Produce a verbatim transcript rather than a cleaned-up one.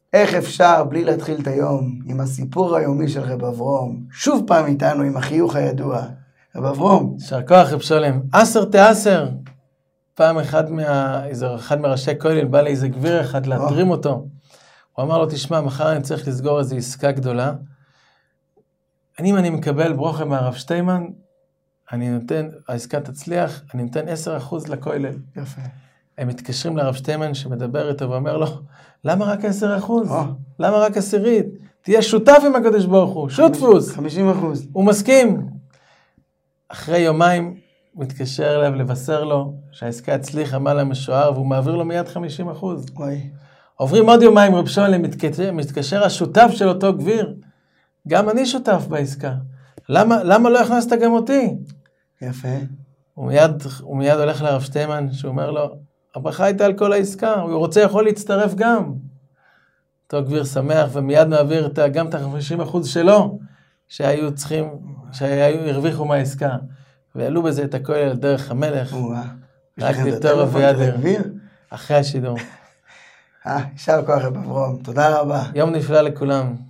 איך אפשר בלי להתחיל את היום עם הסיפור היומי של רב אברום? שוב פעם איתנו עם החיוך הידוע. רב אברום. שר כוח רב שולם. עשר תעשר. פעם אחד, מה, איזה, אחד מראשי כולל בא לאיזה גביר אחד להתרים אותו. הוא אמר לו, תשמע, מחר אני צריך לסגור איזו עסקה גדולה. אני, אם אני מקבל ברוכה מהרב שטיימן, אני נותן, העסקה תצליח, אני נותן עשרה אחוז לכולל. יפה. הם מתקשרים לרב שטיימן שמדבר איתו ואומר לו, למה רק עשרה אחוז? למה רק עשירית? תהיה שותף עם הקדוש ברוך הוא, שותפוס. חמישים אחוז. הוא מסכים. אחרי יומיים מתקשר אליו לבשר לו שהעסקה הצליחה מעלה משוער, והוא מעביר לו מיד חמישים אחוז. וואי. עוברים עוד יומיים, רב שולם מתקשר, מתקשר השותף של אותו גביר. גם אני שותף בעסקה. למה, למה לא הכנסת גם אותי? יפה. הוא מיד, הוא מיד הולך לרב שטיימן, שהוא אומר לו, הברכה הייתה על כל העסקה, הוא רוצה יכול להצטרף גם. אותו גביר שמח ומיד מעביר את, גם את ה-חמישים אחוז שלו, שהיו צריכים, שהיו הרוויחו מהעסקה. ועלו בזה את הכל על דרך המלך. רק בתור אביעדר. אחרי השידור. אה, יישר כוח רב אברום. תודה רבה. יום נפלא לכולם.